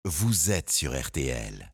vous êtes sur RTL.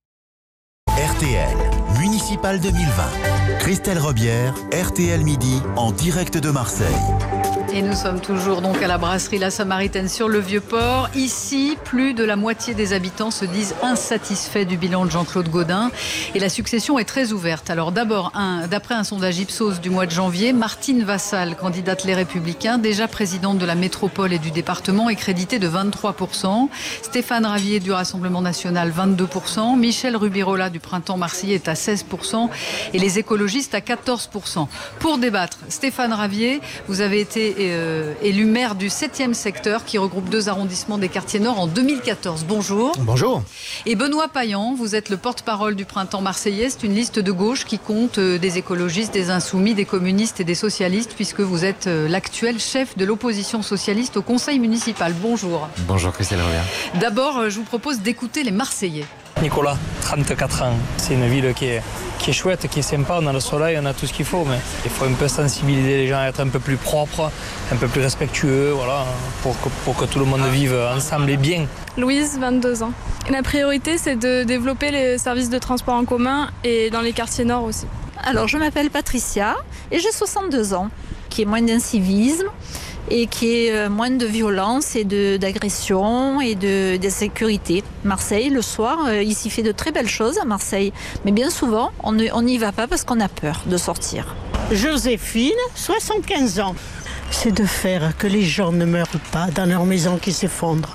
RTL, Municipal 2020. Christelle Robière, RTL Midi, en direct de Marseille. Et nous sommes toujours donc à la brasserie La Samaritaine sur le Vieux-Port. Ici, plus de la moitié des habitants se disent insatisfaits du bilan de Jean-Claude Gaudin. Et la succession est très ouverte. Alors d'abord, d'après un sondage Ipsos du mois de janvier, Martine Vassal, candidate Les Républicains, déjà présidente de la métropole et du département, est créditée de 23%. Stéphane Ravier du Rassemblement National, 22%. Michel Rubirola du Printemps Marseillais est à 16%. Et les écologistes à 14%. Pour débattre, Stéphane Ravier, vous avez été élu maire du 7e secteur qui regroupe 2 arrondissements des quartiers nord en 2014. Bonjour. Bonjour. Et Benoît Payan, vous êtes le porte-parole du Printemps Marseillais. C'est une liste de gauche qui compte des écologistes, des insoumis, des communistes et des socialistes puisque vous êtes l'actuel chef de l'opposition socialiste au conseil municipal. Bonjour. Bonjour Christelle Robert. D'abord, je vous propose d'écouter les Marseillais. Nicolas, 34 ans. C'est une ville qui est chouette, qui est sympa. On a le soleil, on a tout ce qu'il faut, mais il faut un peu sensibiliser les gens à être un peu plus propres, un peu plus respectueux, voilà, pour que tout le monde vive ensemble et bien. Louise, 22 ans. La priorité, c'est de développer les services de transport en commun et dans les quartiers nord aussi. Alors, je m'appelle Patricia et j'ai 62 ans, qui est moins d'incivisme et qui est moins de violence et d'agression et d'insécurité. Marseille, le soir, il s'y fait de très belles choses à Marseille. Mais bien souvent, on n'y va pas parce qu'on a peur de sortir. Joséphine, 75 ans. C'est de faire que les gens ne meurent pas dans leur maison qui s'effondre.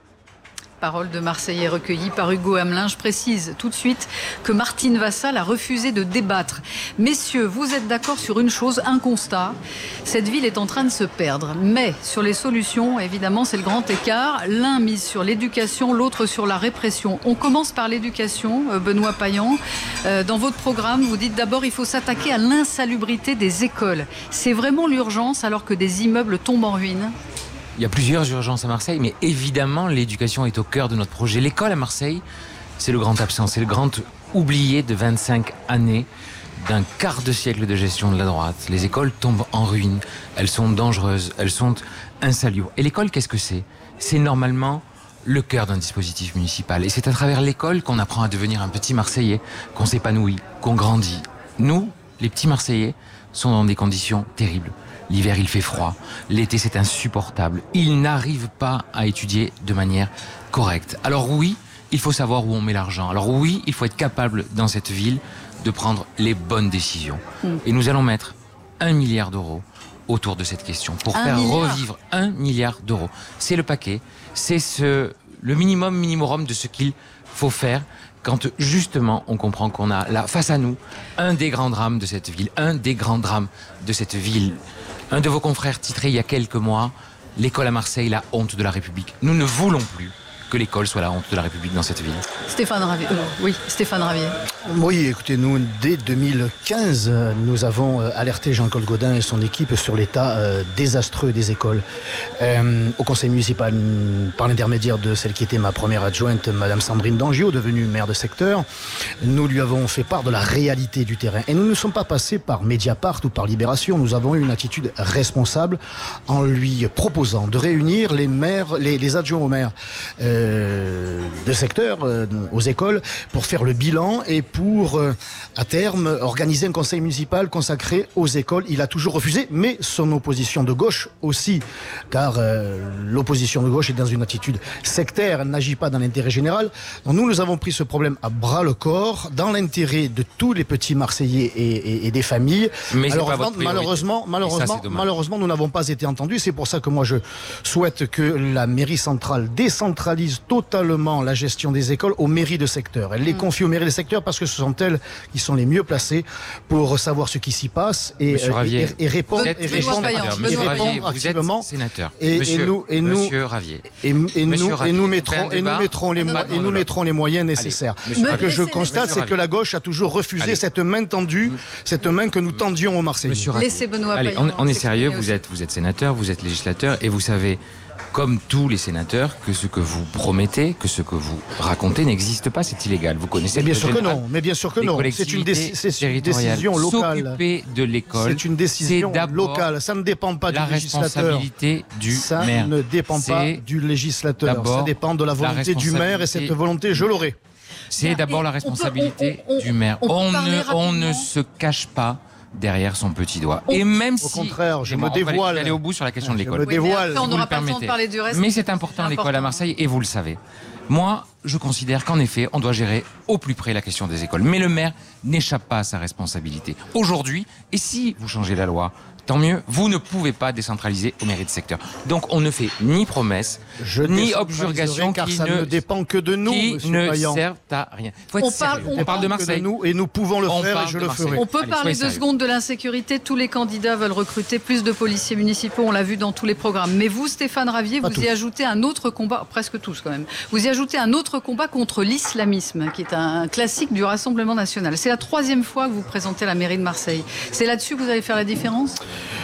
Parole de Marseillais recueillie par Hugo Hamelin. Je précise tout de suite que Martine Vassal a refusé de débattre. Messieurs, vous êtes d'accord sur une chose, un constat. Cette ville est en train de se perdre. Mais sur les solutions, évidemment, c'est le grand écart. L'un mise sur l'éducation, l'autre sur la répression. On commence par l'éducation, Benoît Payan. Dans votre programme, vous dites d'abord il faut s'attaquer à l'insalubrité des écoles. C'est vraiment l'urgence alors que des immeubles tombent en ruine ? Il y a plusieurs urgences à Marseille, mais évidemment, l'éducation est au cœur de notre projet. L'école à Marseille, c'est le grand absent, c'est le grand oublié de 25 années, d'un quart de siècle de gestion de la droite. Les écoles tombent en ruine, elles sont dangereuses, elles sont insalubres. Et l'école, qu'est-ce que c'est ? C'est normalement le cœur d'un dispositif municipal. Et c'est à travers l'école qu'on apprend à devenir un petit Marseillais, qu'on s'épanouit, qu'on grandit. Nous, les petits Marseillais, sont dans des conditions terribles. L'hiver, il fait froid. L'été, c'est insupportable. Ils n'arrivent pas à étudier de manière correcte. Alors oui, il faut savoir où on met l'argent. Alors oui, il faut être capable, dans cette ville, de prendre les bonnes décisions. Et nous allons mettre 1 milliard d'euros autour de cette question pour faire revivre 1 milliard d'euros. C'est le paquet. C'est le minimum de ce qu'il faut faire quand justement on comprend qu'on a là face à nous un des grands drames de cette ville, Un de vos confrères titrait il y a quelques mois « L'école à Marseille, la honte de la République ». Nous ne voulons plus que l'école soit la honte de la République dans cette ville. Stéphane Ravier. Stéphane Ravier. Oui, écoutez, nous, dès 2015, nous avons alerté Jean-Claude Gaudin et son équipe sur l'état désastreux des écoles. Au conseil municipal, par l'intermédiaire de celle qui était ma première adjointe, Madame Sandrine Dangio, devenue maire de secteur, nous lui avons fait part de la réalité du terrain. Et nous ne sommes pas passés par Mediapart ou par Libération. Nous avons eu une attitude responsable en lui proposant de réunir les maires, les adjoints aux maires de secteur, aux écoles, pour faire le bilan et pour, à terme, organiser un conseil municipal consacré aux écoles. Il a toujours refusé, mais son opposition de gauche aussi, car l'opposition de gauche est dans une attitude sectaire, elle n'agit pas dans l'intérêt général. Donc nous avons pris ce problème à bras-le-corps, dans l'intérêt de tous les petits Marseillais et des familles. Mais malheureusement, nous n'avons pas été entendus. C'est pour ça que moi, je souhaite que la mairie centrale décentralise totalement la gestion des écoles aux mairies de secteur. Elle les confie aux mairies de secteur parce que ce sont elles qui sont les mieux placées pour savoir ce qui s'y passe et répondre activement. Nous mettrons les moyens nécessaires. Ce que je constate, c'est que la gauche a toujours refusé cette main tendue, cette main que nous tendions aux Marseillais. Laissez Benoît Payan. On est sérieux, vous êtes sénateur, vous êtes législateur et vous savez comme tous les sénateurs, que ce que vous promettez, que ce que vous racontez n'existe pas, c'est illégal. Vous connaissez Mais bien le sûr que général non. Mais bien sûr que des non. C'est collectivités une décision locale. S'occuper de l'école, C'est une décision locale. Ça ne dépend pas du la législateur. responsabilité du Ça maire. ne dépend pas du législateur. d'abord Ça dépend de la volonté du maire et cette volonté, je l'aurai. C'est d'abord la responsabilité du maire. On ne se cache pas derrière son petit doigt. Et même si... Au contraire, je me on va dévoile. aller au bout sur la question de l'école. Je me dévoile. On Vous n'aura le pas le temps de permettez. parler du reste. Mais c'est important l'école à Marseille et vous le savez. Moi, je considère qu'en effet, on doit gérer au plus près la question des écoles. Mais le maire n'échappe pas à sa responsabilité. Aujourd'hui, et si vous changez la loi, tant mieux, vous ne pouvez pas décentraliser aux mairies de secteur. Donc on ne fait ni promesses, ni objurgations car qui ça ne dépend que de nous, qui monsieur ne Payan. servent à rien. Faut être sérieux. On parle de Marseille. Nous, et nous pouvons le faire et je le ferai. On peut Allez, parler soyez 2 sérieux. secondes de l'insécurité. Tous les candidats veulent recruter plus de policiers municipaux. On l'a vu dans tous les programmes. Mais vous, Stéphane Ravier, vous y ajoutez un autre combat, presque tous quand même. Vous y ajoutez un autre combat contre l'islamisme, qui est un classique du Rassemblement national. C'est la 3e fois que vous présentez la mairie de Marseille. C'est là-dessus que vous allez faire la différence ?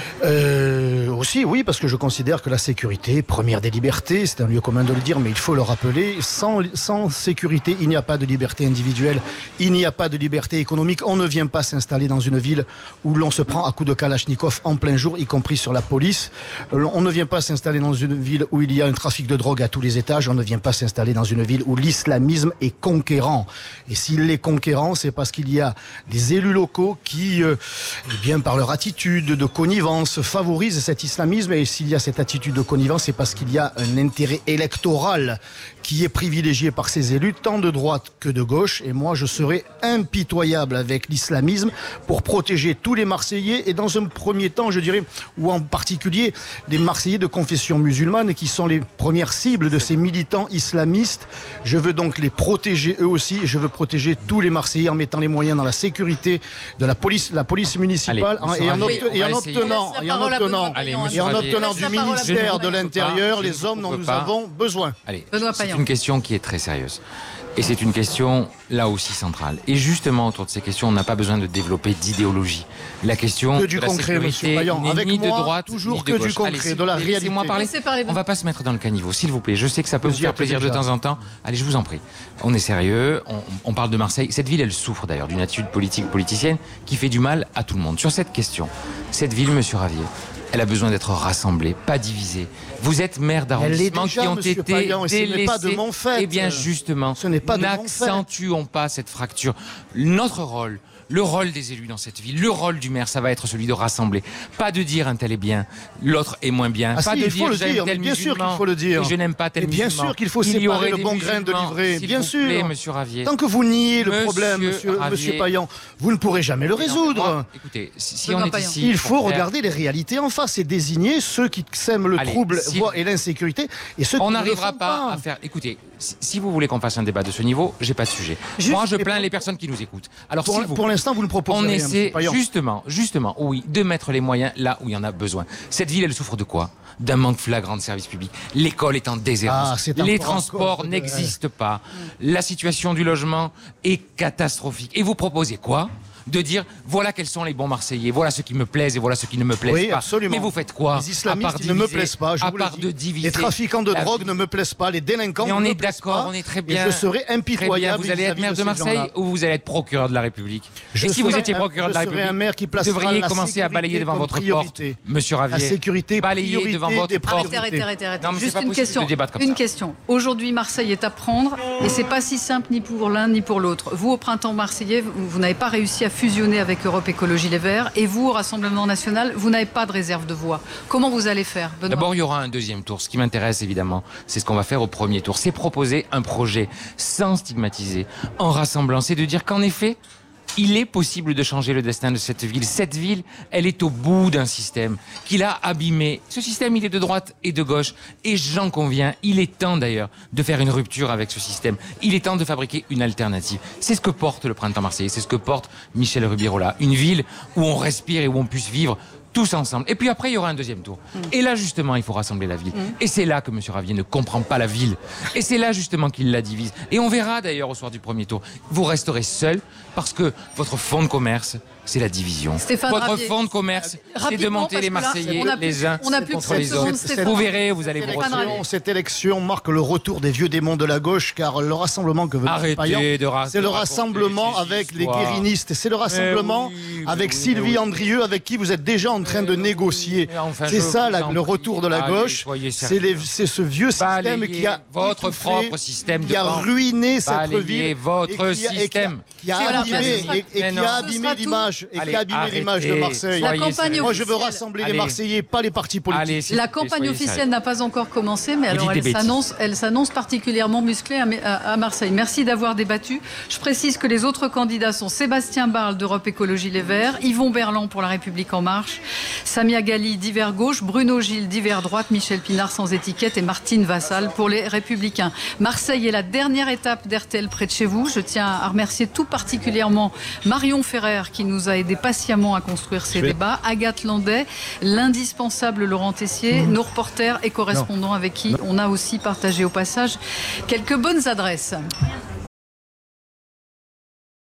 Aussi, oui, parce que je considère que la sécurité, première des libertés, c'est un lieu commun de le dire, mais il faut le rappeler, sans sécurité, il n'y a pas de liberté individuelle, il n'y a pas de liberté économique. On ne vient pas s'installer dans une ville où l'on se prend à coups de kalachnikov en plein jour, y compris sur la police. On ne vient pas s'installer dans une ville où il y a un trafic de drogue à tous les étages. On ne vient pas s'installer dans une ville où l'islamisme est conquérant. Et s'il est conquérant, c'est parce qu'il y a des élus locaux qui, eh bien, par leur attitude de connivence, favorisent cet islamisme. Et s'il y a cette attitude de connivence, c'est parce qu'il y a un intérêt électoral qui est privilégié par ces élus, tant de droite que de gauche. Et moi, je serai impitoyable avec l'islamisme pour protéger tous les Marseillais. Et dans un premier temps, je dirais, ou en particulier, les Marseillais de confession musulmane qui sont les premières cibles de ces militants islamistes. Je veux donc les protéger eux aussi. Je veux protéger tous les Marseillais en mettant les moyens dans la sécurité de la police municipale. Allez, et en obtenant du ministère de l'Intérieur les hommes dont nous avons besoin. Allez, c'est une question qui est très sérieuse. Et c'est une question, là aussi, centrale. Et justement, autour de ces questions, on n'a pas besoin de développer d'idéologie. La question que du de la concret, monsieur sécurité Payan. Avec ni moi, de droite, toujours ni de que gauche. du concret, de la réalité. Laissez-moi parler. On ne va pas se mettre dans le caniveau, s'il vous plaît. Je sais que ça peut vous faire plaisir de temps en temps. Allez, je vous en prie. On est sérieux, on parle de Marseille. Cette ville, elle souffre d'ailleurs d'une attitude politicienne qui fait du mal à tout le monde. Sur cette question, cette ville, monsieur Ravier, elle a besoin d'être rassemblée, pas divisée. Vous êtes maire d'arrondissement qui ont été délaissés. Pas de mon fait. Eh bien, justement, n'accentuons pas cette fracture. Notre rôle, le rôle des élus dans cette ville, le rôle du maire, ça va être celui de rassembler. Pas de dire un tel est bien, l'autre est moins bien. Ah pas si, de il faut dire le dire, tel bien sûr musulman, qu'il faut le dire. et je n'aime pas tel bien musulman. sûr qu'il faut séparer le bon grain de l'ivraie, bien sûr. Plaît, monsieur Ravier. Tant que vous niez le problème, monsieur Payan, vous ne pourrez jamais le résoudre. Écoutez, si on est ici... Il faut regarder les réalités en face et désigner ceux qui sèment le trouble et l'insécurité et ceux qui on ne le n'arrivera font pas à faire... Écoutez, si vous voulez qu'on fasse un débat de ce niveau, j'ai pas de sujet. Moi, je plains les personnes qui nous écoutent. Alors, pour l'instant, vous ne proposez rien. On essaie justement, oui, de mettre les moyens là où il y en a besoin. Cette ville, elle souffre de quoi ? D'un manque flagrant de services publics. L'école est en déshérence. Les transports n'existent pas. La situation du logement est catastrophique. Et vous proposez quoi ? De dire voilà quels sont les bons Marseillais, voilà ceux qui me plaisent et voilà ceux qui ne me plaisent pas. Absolument. Mais vous faites quoi ? Les islamistes ne me plaisent pas, je vous le dis. Les trafiquants de drogue ne me plaisent pas, les délinquants ne me plaisent pas. On est d'accord, on est très bien. Et je serai impitoyable. Vous allez être maire de Marseille ou vous allez être procureur de la République ? Et si vous étiez procureur de la République, vous devriez commencer à balayer devant votre porte, monsieur Ravier. La sécurité, balayer devant votre porte. Arrêtez. Juste une question. Aujourd'hui, Marseille est à prendre et c'est pas si simple ni pour l'un ni pour l'autre. Vous, au printemps marseillais, vous n'avez pas réussi à fusionner avec Europe Écologie Les Verts et vous, au Rassemblement National, vous n'avez pas de réserve de voix. Comment vous allez faire, Benoît ? D'abord, il y aura un deuxième tour. Ce qui m'intéresse, évidemment, c'est ce qu'on va faire au premier tour. C'est proposer un projet sans stigmatiser, en rassemblant. C'est de dire qu'en effet, il est possible de changer le destin de cette ville. Cette ville, elle est au bout d'un système qu'il a abîmé. Ce système, il est de droite et de gauche. Et j'en conviens, il est temps d'ailleurs de faire une rupture avec ce système. Il est temps de fabriquer une alternative. C'est ce que porte le printemps marseillais, c'est ce que porte Michel Rubirola. Une ville où on respire et où on puisse vivre tous ensemble. Et puis après, il y aura un deuxième tour. Et là, justement, il faut rassembler la ville. Et c'est là que M. Ravier ne comprend pas la ville. Et c'est là, justement, qu'il la divise. Et on verra, d'ailleurs, au soir du premier tour. Vous resterez seul parce que votre fonds de commerce, c'est la division. Stéphane Votre Ravier. fonds de commerce, c'est de monter les Marseillais les uns contre les autres. Vous verrez, vous allez vous retrouver. Cette élection marque le retour des vieux démons de la gauche, car le rassemblement que veut Payan, c'est le rassemblement avec les guérinistes. C'est le rassemblement avec Sylvie Andrieux, avec qui vous êtes déjà en train de négocier. C'est ça le retour de la gauche. C'est ce vieux système qui a votre propre système qui a ruiné cette ville, votre système, qui a abîmé l'image de Marseille. Moi, je veux rassembler les Marseillais, pas les partis politiques. La campagne officielle n'a pas encore commencé, mais alors elle s'annonce particulièrement musclée à Marseille. Merci d'avoir débattu. Je précise que les autres candidats sont Sébastien Barle d'Europe Écologie Les Verts, Yvon Berland pour La République En Marche, Samia Ghali d'Hiver Gauche, Bruno Gilles d'Hiver Droite, Michel Pinard sans étiquette et Martine Vassal pour les Républicains. Marseille est la dernière étape d'RTL près de chez vous. Je tiens à remercier tout particulièrement Marion Ferrer qui nous a aidé patiemment à construire ces débats, Agathe Landais, l'indispensable Laurent Tessier, nos reporters et correspondants avec qui on a aussi partagé au passage quelques bonnes adresses.